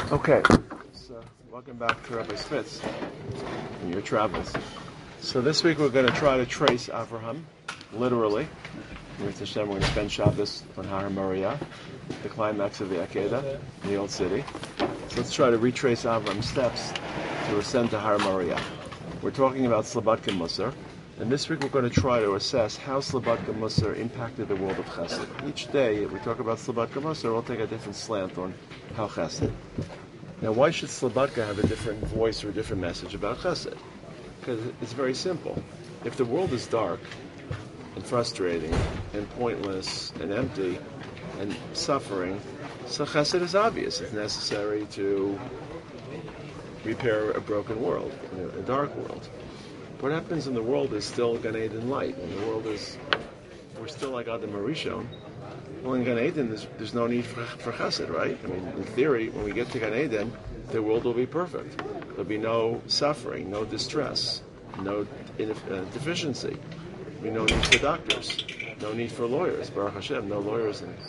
Okay, so welcome back to Rabbi Spitz in your travels. So this week we're going to try to trace Avraham, literally. With Hashem, we're going to spend Shabbos on Har Moriah, the climax of the Akedah, in the Old City. So let's try to retrace Avraham's steps to ascend to Har Moriah. We're talking about Slabatka Musar, and this week we're going to try to assess how Slabatka Musar impacted the world of Chesed. Each day we talk about Slabatka Musar, we'll take a different slant on how Chesed. Now, why should Slabatka have a different voice or a different message about Chesed? Because it's very simple. If the world is dark and frustrating and pointless and empty and suffering, so Chesed is obvious. It's necessary to repair a broken world, a dark world. What happens in the world is still Gan Eden light. And the world is, we're still like Adam Arishon. Well, in Gan Eden, there's no need for Chesed, right? I mean, in theory, when we get to Gan Eden, the world will be perfect. There'll be no suffering, no distress, no deficiency. There'll be no need for doctors, no need for lawyers. Baruch Hashem, no lawyers in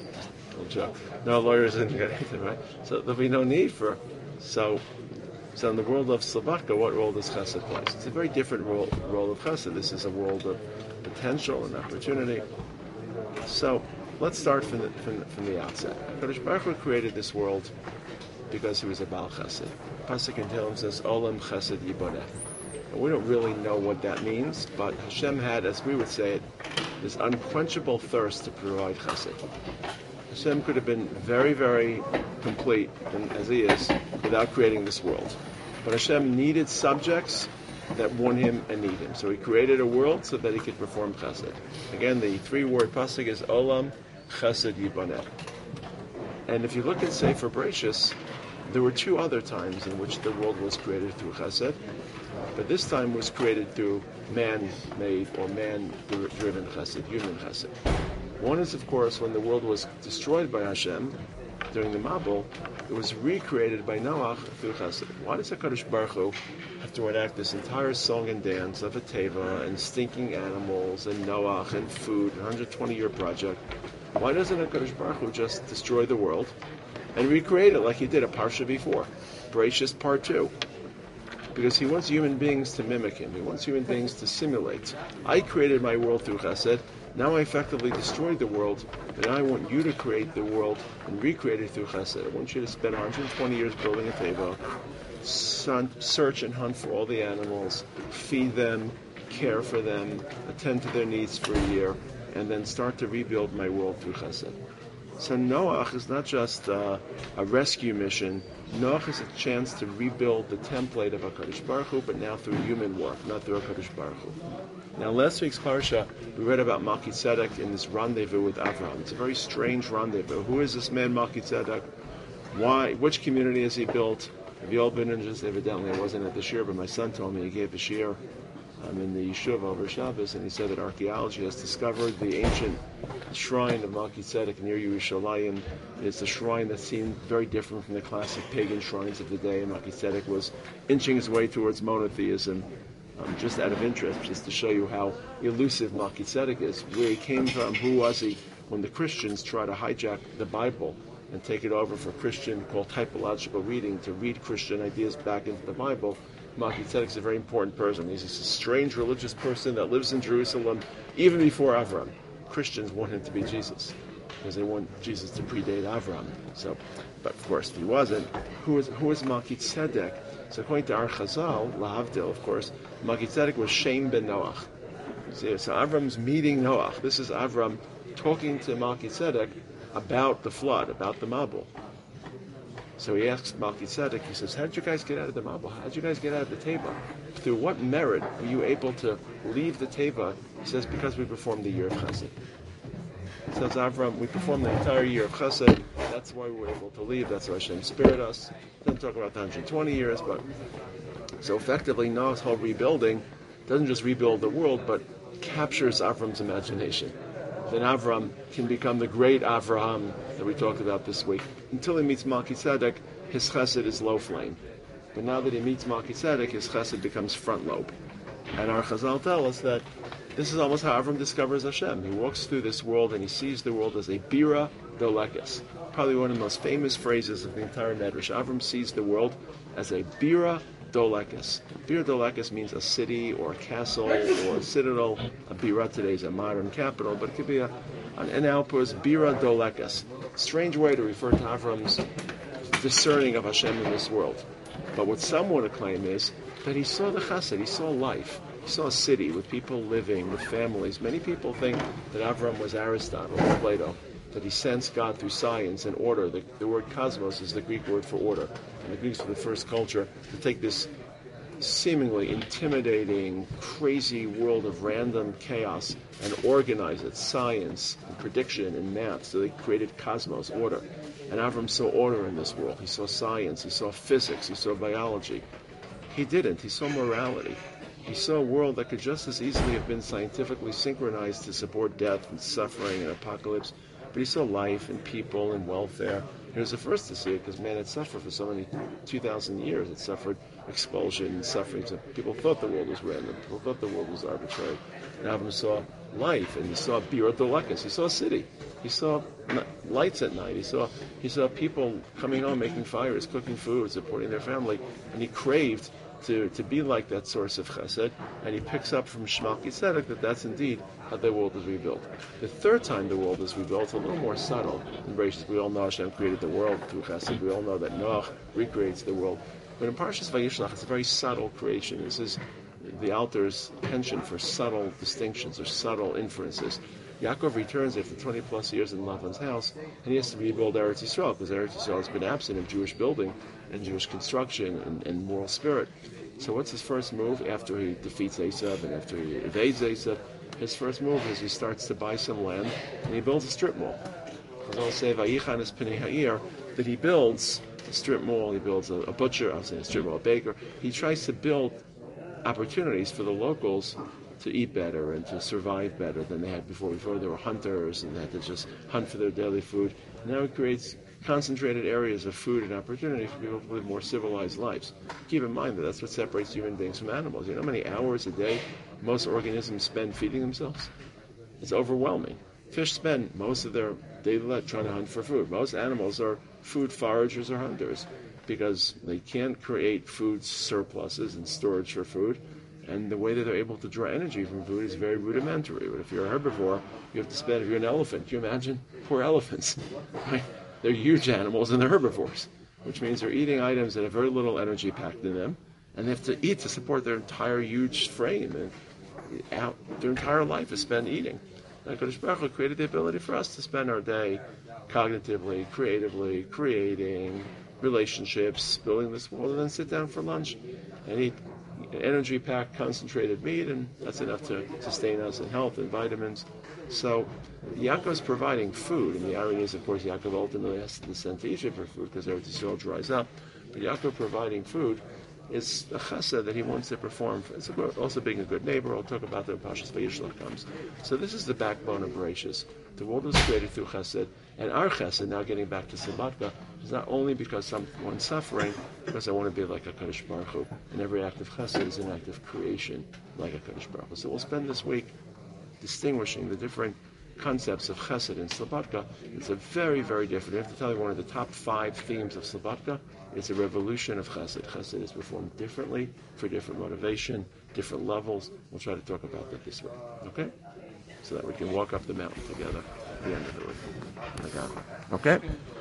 no lawyers in Gan Eden, right? So there'll be no need for. So in the world of Slabatka, what role does Chesed play? It's a very different role of Chesed. This is a world of potential and opportunity. So let's start from the outset. Kadosh Baruch Hu created this world because he was a Baal Chesed. Pasuk in Tehillim says, Olam Chesed Yiboneh. And we don't really know what that means, but Hashem had, as we would say it, this unquenchable thirst to provide Chesed. Hashem could have been very, very complete, as he is, without creating this world. But Hashem needed subjects that want him and need him. So he created a world so that he could perform Chesed. Again, the three-word pasuk is Olam Chesed Yiboneh. And if you look at Sefer Bereshis, there were two other times in which the world was created through Chesed, but this time was created through man-made or man-driven Chesed, human Chesed. One is, of course, when the world was destroyed by Hashem during the Mabul, it was recreated by Noach through Chesed. Why does HaKadosh Baruch Hu have to enact this entire song and dance of a teva and stinking animals and Noach and food, a 120-year project? Why doesn't HaKadosh Baruch Hu just destroy the world and recreate it like he did a Parsha before, Bereshis Part 2? Because he wants human beings to mimic him. He wants human beings to simulate. I created my world through Chesed. Now I effectively destroyed the world, and I want you to create the world and recreate it through Chesed. I want you to spend 120 years building a teva, search and hunt for all the animals, feed them, care for them, attend to their needs for a year, and then start to rebuild my world through Chesed. So Noach is not just a rescue mission. Noach is a chance to rebuild the template of HaKadosh Baruch Hu, but now through human work, not through HaKadosh Baruch Hu. Now, last week's parsha, we read about Melchizedek in this rendezvous with Avraham. It's a very strange rendezvous. Who is this man, Melchizedek? Why? Which community has he built? Have you all been in? Just evidently, I wasn't at the shir, but my son told me he gave a shir in the yeshuva over Shabbos, and he said that archaeology has discovered the ancient shrine of Melchizedek near Yerushalayim. It's a shrine that seemed very different from the classic pagan shrines of the day. Melchizedek was inching his way towards monotheism. Just out of interest, just to show you how elusive Melchizedek is, where he came from, who was he, when the Christians try to hijack the Bible and take it over for Christian, called typological reading, to read Christian ideas back into the Bible. Melchizedek is a very important person. He's a strange religious person that lives in Jerusalem even before Avram. Christians want him to be Jesus because they want Jesus to predate Avram. So, but of course, if he wasn't, who is Melchizedek? So according to our Chazal, Lahavdil, of course, Melchizedek was Shem ben Noach. So Avram's meeting Noach. This is Avram talking to Melchizedek about the flood, about the Mabul. So he asks Melchizedek, he says, how did you guys get out of the Mabul? How did you guys get out of the Teva? Through what merit were you able to leave the Teva? He says, because we performed the year of Chesed. He says, Avram, we performed the entire year of Chesed. That's why we were able to leave. That's why Hashem spared us. Doesn't talk about the 120 years, but so effectively Noah's whole rebuilding doesn't just rebuild the world, but captures Avram's imagination. Then Avram can become the great Avraham that we talked about this week. Until he meets Melchizedek, his chesed is low flame. But now that he meets Melchizedek, his chesed becomes front lobe. And our Chazal tell us that this is almost how Avram discovers Hashem. He walks through this world and he sees the world as a bira dolekes. probably one of the most famous phrases of the entire Medrash. Avram sees the world as a bira dolekes. Bira dolekes means a city or a castle or a citadel. A bira today is a modern capital, but it could be an outpost. Bira dolekes. Strange way to refer to Avram's discerning of Hashem in this world. But what some want to claim is that he saw the chesed, he saw life. He saw a city with people living, with families. Many people think that Avram was Aristotle or Plato, that he sensed God through science and order. The word cosmos is the Greek word for order. And the Greeks were the first culture to take this seemingly intimidating, crazy world of random chaos and organize it, science and prediction and math. So they created cosmos, order. And Avram saw order in this world. He saw science, he saw physics, he saw biology. He didn't. He saw morality. He saw a world that could just as easily have been scientifically synchronized to support death and suffering and apocalypse. But he saw life and people and welfare. He was the first to see it because man had suffered for so many 2,000 years. It suffered expulsion and suffering. So people thought the world was random. People thought the world was arbitrary. And Avram saw life, and he saw Bira Dolekes. He saw a city. He saw lights at night. He saw people coming home, making fires, cooking food, supporting their family, and he craved to be like that source of chesed, and he picks up from Shema Kitzedek that that's indeed how the world is rebuilt. The third time the world is rebuilt, a little more subtle. In Bereshit, we all know Hashem created the world through chesed. We all know that Noach recreates the world. But in Parshas Vayishlach, it's a very subtle creation. This is the Alter's penchant for subtle distinctions or subtle inferences. Yaakov returns after 20 plus years in Lavan's house, and he has to rebuild Eretz Yisrael, because Eretz Yisrael has been absent of Jewish building and Jewish construction and moral spirit. So what's his first move after he defeats Esav and after he evades Esav? His first move is he starts to buy some land, and he builds a strip mall. I'll say Vayichan is Pnei Ha'ir, that he builds a strip mall, he builds a butcher, I'll say a strip mall, a baker. He tries to build opportunities for the locals to eat better and to survive better than they had before. Before they were hunters and they had to just hunt for their daily food. Now it creates concentrated areas of food and opportunity for people to live more civilized lives. Keep in mind that that's what separates human beings from animals. You know how many hours a day most organisms spend feeding themselves? It's overwhelming. Fish spend most of their daily life trying to hunt for food. Most animals are food foragers or hunters because they can't create food surpluses and storage for food. And the way that they're able to draw energy from food is very rudimentary. But if you're a herbivore, you have to spend, if you're an elephant, can you imagine? Poor elephants. Right? They're huge animals and they're herbivores, which means they're eating items that have very little energy packed in them, and they have to eat to support their entire huge frame. And their entire life is spent eating. And HaKadosh Baruch Hu created the ability for us to spend our day cognitively, creatively, creating relationships, building this world, and then sit down for lunch and eat energy-packed, concentrated meat, and that's enough to sustain us in health and vitamins. So Yaakov's providing food, and the irony is, of course, Yaakov ultimately has to descend to Egypt for food because Eretz Yisrael dries up. But Yaakov providing food is a chesed that he wants to perform. It's also being a good neighbor. I'll talk about that when Parshas Vayishlach comes. So this is the backbone of Bereshis. The world was created through chesed, and our chesed, now getting back to Sabbatka, is not only because someone's suffering, because I want to be like HaKadosh Baruch Hu, and every act of chesed is an act of creation like HaKadosh Baruch Hu. So we'll spend this week distinguishing the different concepts of chesed and Slobodka. It's a very, very different. I have to tell you, one of the top 5 themes of Slobodka is a revolution of chesed. Chesed is performed differently for different motivation, different levels. We'll try to talk about that this week. Okay? So that we can walk up the mountain together at the end of the week. Okay?